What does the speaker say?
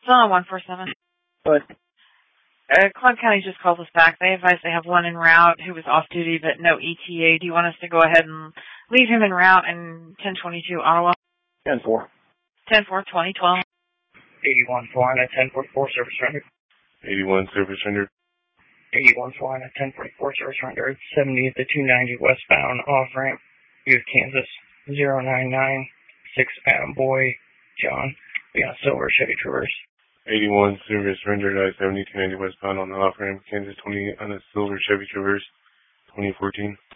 Still on 147. But Clark County just called us back. They advised they have one en route who was off duty but no ETA. Do you want us to go ahead and leave him en route in 1022 Ottawa? 10-4. 10-4, 2012. 81 flying at 1044 service rendered. 81 service rendered. 81 flying at 1044 service rendered. 70 at the 290 westbound off ramp. Youth Kansas 0996 Adam Boy John. We got silver Chevy Traverse. 81 service rendered I-70 290 westbound on the off ramp, Kansas 20 on a silver Chevy Traverse 2014.